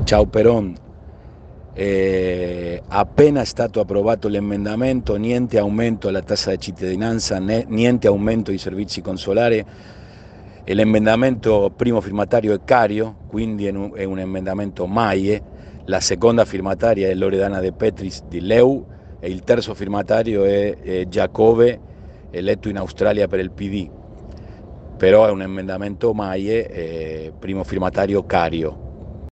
Ciao Peron, appena è stato approvato l'emendamento, niente aumento alla tassa di cittadinanza, niente aumento ai servizi consolari. E l'emendamento primo firmatario è Cario, quindi è un emendamento MAIE, la seconda firmataria è Loredana De Petris di Leu e il terzo firmatario è Giacove, eletto in Australia per il PD. Però è un emendamento MAIE, primo firmatario Cario.